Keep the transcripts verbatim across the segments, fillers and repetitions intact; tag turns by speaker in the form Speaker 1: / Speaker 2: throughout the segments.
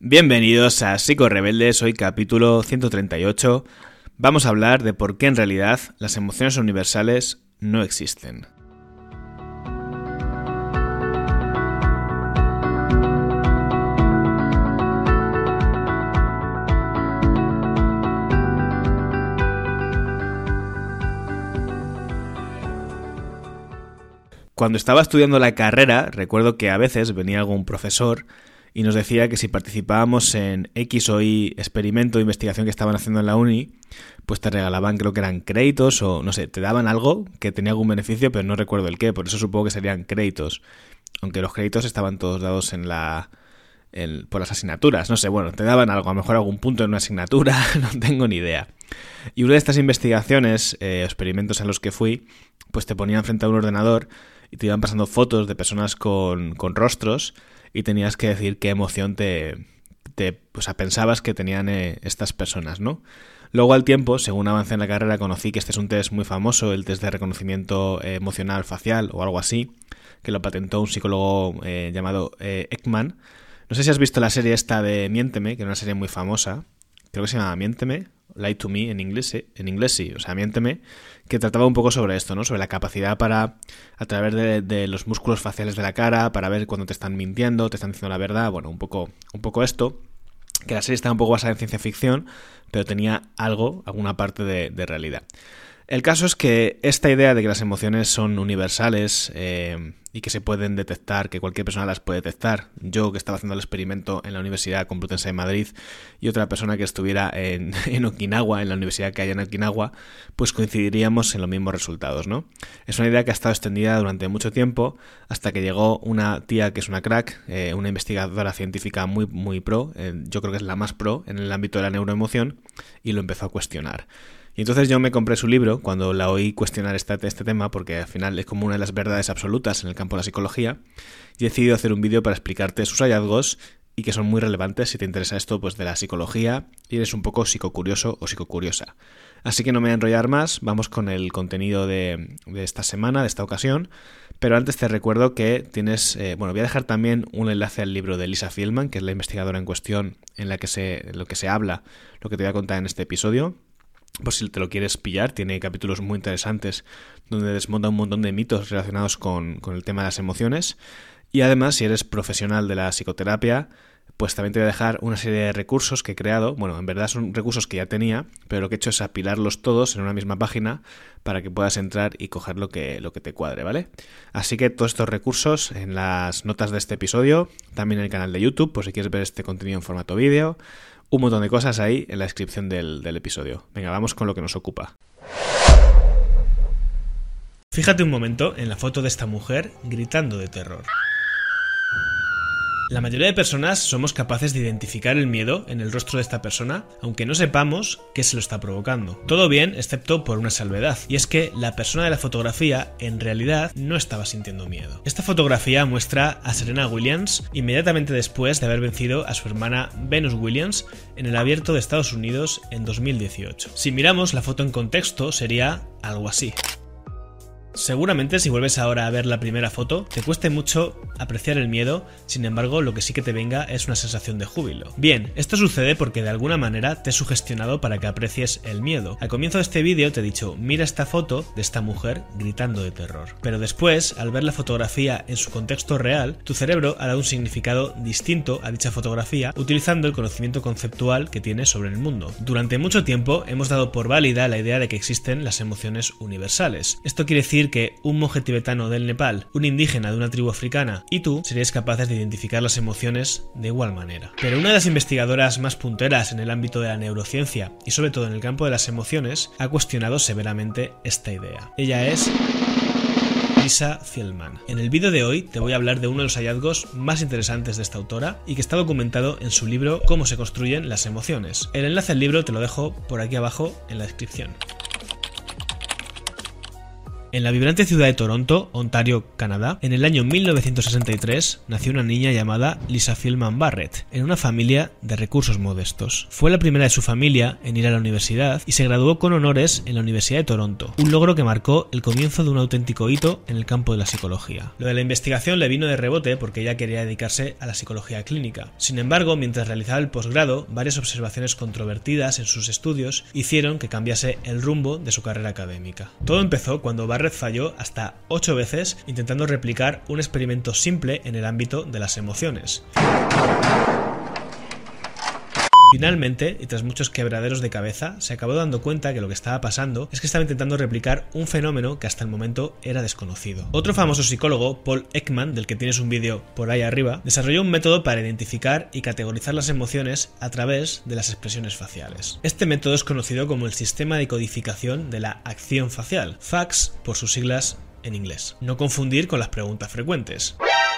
Speaker 1: Bienvenidos a Psico Rebeldes, hoy capítulo ciento treinta y ocho. Vamos a hablar de por qué en realidad las emociones universales no existen. Cuando estaba estudiando la carrera, recuerdo que a veces venía algún profesor y nos decía que si participábamos en X o Y experimento o investigación que estaban haciendo en la uni, pues te regalaban, creo que eran créditos o no sé, te daban algo que tenía algún beneficio, pero no recuerdo el qué, por eso supongo que serían créditos, aunque los créditos estaban todos dados en la en, por las asignaturas, no sé, bueno, te daban algo, a lo mejor algún punto en una asignatura, no tengo ni idea. Y una de estas investigaciones, eh, experimentos a los que fui, pues te ponían frente a un ordenador y te iban pasando fotos de personas con, con rostros y tenías que decir qué emoción te, te o sea, pensabas que tenían eh, estas personas, ¿no? Luego al tiempo, según avancé en la carrera, conocí que este es un test muy famoso, el test de reconocimiento eh, emocional facial o algo así, que lo patentó un psicólogo eh, llamado eh, Ekman. No sé si has visto la serie esta de Miénteme, que era una serie muy famosa, creo que se llama Miénteme, Lie to Me en inglés, ¿eh? en inglés sí, o sea, Miénteme, que trataba un poco sobre esto, ¿no? Sobre la capacidad para, a través de, de los músculos faciales de la cara, para ver cuando te están mintiendo, te están diciendo la verdad, bueno, un poco, un poco esto, que la serie estaba un poco basada en ciencia ficción, pero tenía algo, alguna parte de, de realidad. El caso es que esta idea de que las emociones son universales eh, y que se pueden detectar, que cualquier persona las puede detectar, yo que estaba haciendo el experimento en la Universidad Complutense de Madrid y otra persona que estuviera en, en Okinawa, en la universidad que hay en Okinawa, pues coincidiríamos en los mismos resultados, ¿no? Es una idea que ha estado extendida durante mucho tiempo hasta que llegó una tía que es una crack, eh, una investigadora científica muy, muy pro, eh, yo creo que es la más pro en el ámbito de la neuroemoción, y lo empezó a cuestionar. Y entonces yo me compré su libro cuando la oí cuestionar este, este tema, porque al final es como una de las verdades absolutas en el campo de la psicología, y he decidido hacer un vídeo para explicarte sus hallazgos y que son muy relevantes si te interesa esto pues de la psicología y eres un poco psicocurioso o psicocuriosa. Así que no me voy a enrollar más, vamos con el contenido de, de esta semana, de esta ocasión, pero antes te recuerdo que tienes, eh, bueno, voy a dejar también un enlace al libro de Lisa Feldman, que es la investigadora en cuestión en la que se, en lo que se habla, lo que te voy a contar en este episodio. Por si te lo quieres pillar, tiene capítulos muy interesantes donde desmonta un montón de mitos relacionados con, con el tema de las emociones. Y además, si eres profesional de la psicoterapia, pues también te voy a dejar una serie de recursos que he creado. Bueno, en verdad son recursos que ya tenía, pero lo que he hecho es apilarlos todos en una misma página para que puedas entrar y coger lo que, lo que te cuadre, ¿vale? Así que todos estos recursos en las notas de este episodio, también en el canal de YouTube, por si quieres ver este contenido en formato vídeo. Un montón de cosas ahí en la descripción del, del episodio. Venga, vamos con lo que nos ocupa. Fíjate un momento en la foto de esta mujer gritando de terror. La mayoría de personas somos capaces de identificar el miedo en el rostro de esta persona, aunque no sepamos qué se lo está provocando. Todo bien, excepto por una salvedad, y es que la persona de la fotografía en realidad no estaba sintiendo miedo. Esta fotografía muestra a Serena Williams inmediatamente después de haber vencido a su hermana Venus Williams en el Abierto de Estados Unidos en dos mil dieciocho. Si miramos la foto en contexto, sería algo así. Seguramente si vuelves ahora a ver la primera foto, te cueste mucho apreciar el miedo, sin embargo lo que sí que te venga es una sensación de júbilo. Bien, esto sucede porque de alguna manera te he sugestionado para que aprecies el miedo. Al comienzo de este vídeo te he dicho, mira esta foto de esta mujer gritando de terror. Pero después, al ver la fotografía en su contexto real, tu cerebro hará un significado distinto a dicha fotografía utilizando el conocimiento conceptual que tienes sobre el mundo. Durante mucho tiempo hemos dado por válida la idea de que existen las emociones universales. Esto quiere decir que un monje tibetano del Nepal, un indígena de una tribu africana y tú seríais capaces de identificar las emociones de igual manera. Pero una de las investigadoras más punteras en el ámbito de la neurociencia y sobre todo en el campo de las emociones ha cuestionado severamente esta idea. Ella es Lisa Feldman. En el vídeo de hoy te voy a hablar de uno de los hallazgos más interesantes de esta autora y que está documentado en su libro Cómo se construyen las emociones. El enlace al libro te lo dejo por aquí abajo en la descripción.
Speaker 2: En la vibrante ciudad de Toronto, Ontario, Canadá, en el año mil novecientos sesenta y tres nació una niña llamada Lisa Feldman Barrett, en una familia de recursos modestos. Fue la primera de su familia en ir a la universidad y se graduó con honores en la Universidad de Toronto, un logro que marcó el comienzo de un auténtico hito en el campo de la psicología. Lo de la investigación le vino de rebote porque ella quería dedicarse a la psicología clínica. Sin embargo, mientras realizaba el posgrado, varias observaciones controvertidas en sus estudios hicieron que cambiase el rumbo de su carrera académica. Todo empezó cuando Barrett falló hasta ocho veces intentando replicar un experimento simple en el ámbito de las emociones. Finalmente, y tras muchos quebraderos de cabeza, se acabó dando cuenta que lo que estaba pasando es que estaba intentando replicar un fenómeno que hasta el momento era desconocido. Otro famoso psicólogo, Paul Ekman, del que tienes un vídeo por ahí arriba, desarrolló un método para identificar y categorizar las emociones a través de las expresiones faciales. Este método es conocido como el sistema de codificación de la acción facial, F A C S por sus siglas en inglés. No confundir con las preguntas frecuentes.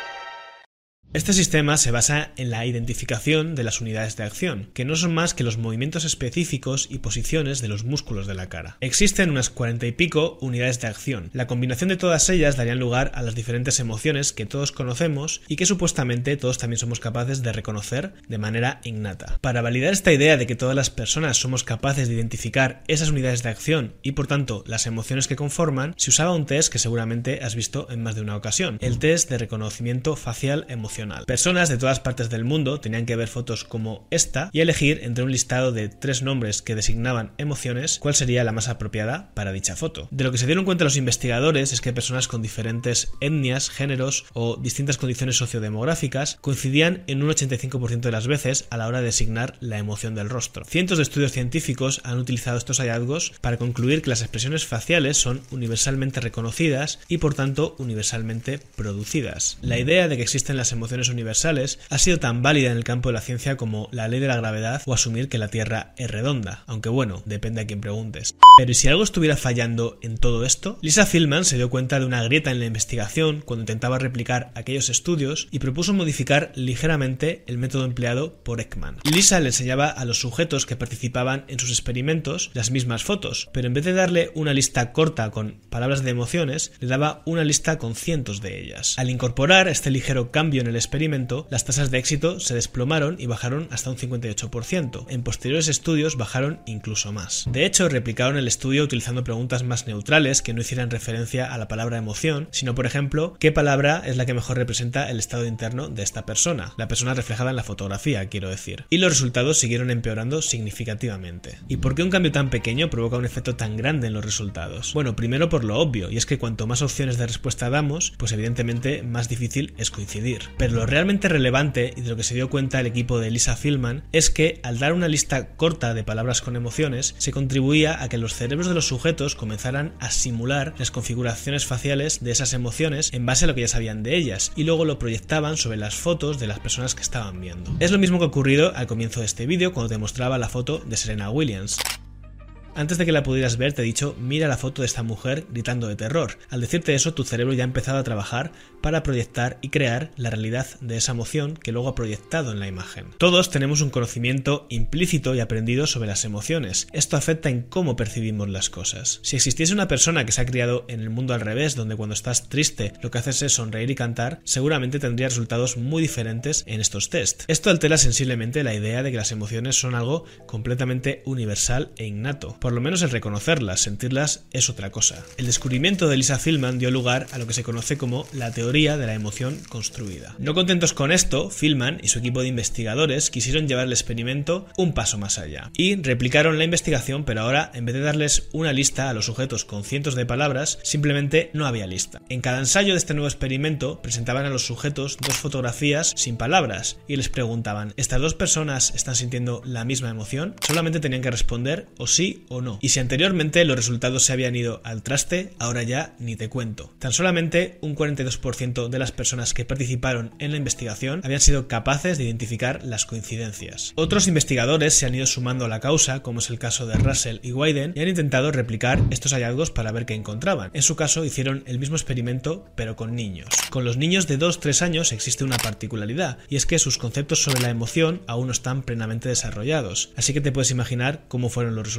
Speaker 2: Este sistema se basa en la identificación de las unidades de acción, que no son más que los movimientos específicos y posiciones de los músculos de la cara. Existen unas cuarenta y pico unidades de acción. La combinación de todas ellas darían lugar a las diferentes emociones que todos conocemos y que supuestamente todos también somos capaces de reconocer de manera innata. Para validar esta idea de que todas las personas somos capaces de identificar esas unidades de acción y por tanto las emociones que conforman, se usaba un test que seguramente has visto en más de una ocasión, el test de reconocimiento facial emocional. Personas de todas partes del mundo tenían que ver fotos como esta y elegir entre un listado de tres nombres que designaban emociones cuál sería la más apropiada para dicha foto. De lo que se dieron cuenta los investigadores es que personas con diferentes etnias, géneros o distintas condiciones sociodemográficas coincidían en un ochenta y cinco por ciento de las veces a la hora de designar la emoción del rostro. Cientos de estudios científicos han utilizado estos hallazgos para concluir que las expresiones faciales son universalmente reconocidas y por tanto universalmente producidas. La idea de que existen las emociones universales ha sido tan válida en el campo de la ciencia como la ley de la gravedad o asumir que la Tierra es redonda, aunque bueno, depende a quien preguntes. Pero ¿y si algo estuviera fallando en todo esto? Lisa Feldman se dio cuenta de una grieta en la investigación cuando intentaba replicar aquellos estudios y propuso modificar ligeramente el método empleado por Ekman. Lisa le enseñaba a los sujetos que participaban en sus experimentos las mismas fotos, pero en vez de darle una lista corta con palabras de emociones, le daba una lista con cientos de ellas. Al incorporar este ligero cambio en el experimento, las tasas de éxito se desplomaron y bajaron hasta un cincuenta y ocho por ciento. En posteriores estudios bajaron incluso más. De hecho, replicaron el estudio utilizando preguntas más neutrales que no hicieran referencia a la palabra emoción, sino por ejemplo, ¿qué palabra es la que mejor representa el estado interno de esta persona? La persona reflejada en la fotografía, quiero decir. Y los resultados siguieron empeorando significativamente. ¿Y por qué un cambio tan pequeño provoca un efecto tan grande en los resultados? Bueno, primero por lo obvio, y es que cuanto más opciones de respuesta damos, pues evidentemente más difícil es coincidir. Pero lo realmente relevante y de lo que se dio cuenta el equipo de Lisa Feldman es que al dar una lista corta de palabras con emociones se contribuía a que los cerebros de los sujetos comenzaran a simular las configuraciones faciales de esas emociones en base a lo que ya sabían de ellas y luego lo proyectaban sobre las fotos de las personas que estaban viendo. Es lo mismo que ha ocurrido al comienzo de este vídeo cuando te mostraba la foto de Serena Williams. Antes de que la pudieras ver te he dicho, mira la foto de esta mujer gritando de terror. Al decirte eso, tu cerebro ya ha empezado a trabajar para proyectar y crear la realidad de esa emoción que luego ha proyectado en la imagen. Todos tenemos un conocimiento implícito y aprendido sobre las emociones. Esto afecta en cómo percibimos las cosas. Si existiese una persona que se ha criado en el mundo al revés, donde cuando estás triste lo que haces es sonreír y cantar, seguramente tendría resultados muy diferentes en estos tests. Esto altera sensiblemente la idea de que las emociones son algo completamente universal e innato. Por lo menos el reconocerlas, sentirlas es otra cosa. El descubrimiento de Lisa Feldman dio lugar a lo que se conoce como la teoría de la emoción construida. No contentos con esto, Feldman y su equipo de investigadores quisieron llevar el experimento un paso más allá y replicaron la investigación, pero ahora en vez de darles una lista a los sujetos con cientos de palabras, simplemente no había lista. En cada ensayo de este nuevo experimento presentaban a los sujetos dos fotografías sin palabras y les preguntaban, ¿estas dos personas están sintiendo la misma emoción? Solamente tenían que responder o sí o no. Y si anteriormente los resultados se habían ido al traste, ahora ya ni te cuento. Tan solamente un cuarenta y dos por ciento de las personas que participaron en la investigación habían sido capaces de identificar las coincidencias. Otros investigadores se han ido sumando a la causa, como es el caso de Russell y Wyden, y han intentado replicar estos hallazgos para ver qué encontraban. En su caso hicieron el mismo experimento, pero con niños. Con los niños de dos a tres años existe una particularidad, y es que sus conceptos sobre la emoción aún no están plenamente desarrollados. Así que te puedes imaginar cómo fueron los resultados.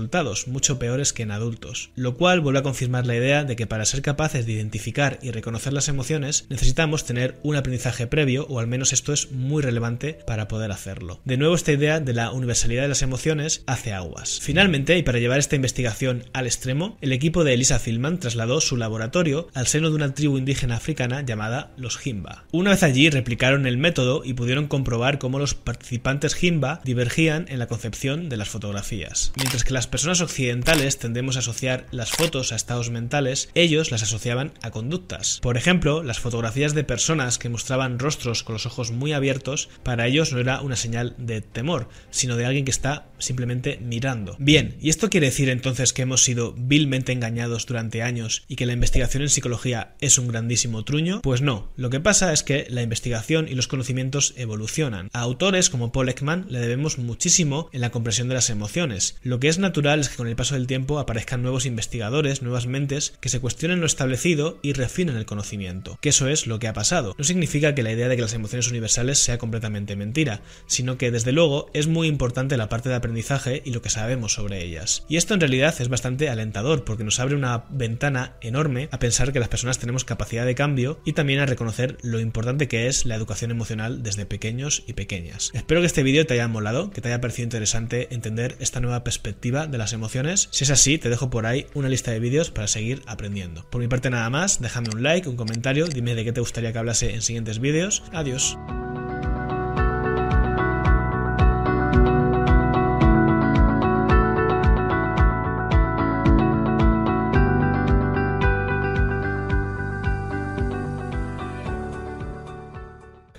Speaker 2: niños mucho peores que en adultos, lo cual vuelve a confirmar la idea de que para ser capaces de identificar y reconocer las emociones necesitamos tener un aprendizaje previo, o al menos esto es muy relevante para poder hacerlo. De nuevo, esta idea de la universalidad de las emociones hace aguas. Finalmente, y para llevar esta investigación al extremo, el equipo de Elisa Feldman trasladó su laboratorio al seno de una tribu indígena africana llamada los Himba. Una vez allí replicaron el método y pudieron comprobar cómo los participantes Himba divergían en la concepción de las fotografías. Mientras que las personas occidentales tendemos a asociar las fotos a estados mentales, ellos las asociaban a conductas. Por ejemplo, las fotografías de personas que mostraban rostros con los ojos muy abiertos, para ellos no era una señal de temor, sino de alguien que está simplemente mirando. Bien, ¿y esto quiere decir entonces que hemos sido vilmente engañados durante años y que la investigación en psicología es un grandísimo truño? Pues no, lo que pasa es que la investigación y los conocimientos evolucionan. A autores como Paul Ekman le debemos muchísimo en la comprensión de las emociones. Lo que es natural es que con el paso del tiempo aparezcan nuevos investigadores, nuevas mentes que se cuestionen lo establecido y refinen el conocimiento, que eso es lo que ha pasado. No significa que la idea de que las emociones universales sea completamente mentira, sino que desde luego es muy importante la parte de aprendizaje y lo que sabemos sobre ellas. Y esto en realidad es bastante alentador porque nos abre una ventana enorme a pensar que las personas tenemos capacidad de cambio y también a reconocer lo importante que es la educación emocional desde pequeños y pequeñas. Espero que este vídeo te haya molado, que te haya parecido interesante entender esta nueva perspectiva de las emociones. Si es así, te dejo por ahí una lista de vídeos para seguir aprendiendo. Por mi parte nada más, déjame un like, un comentario, dime de qué te gustaría que hablase en siguientes vídeos. Adiós.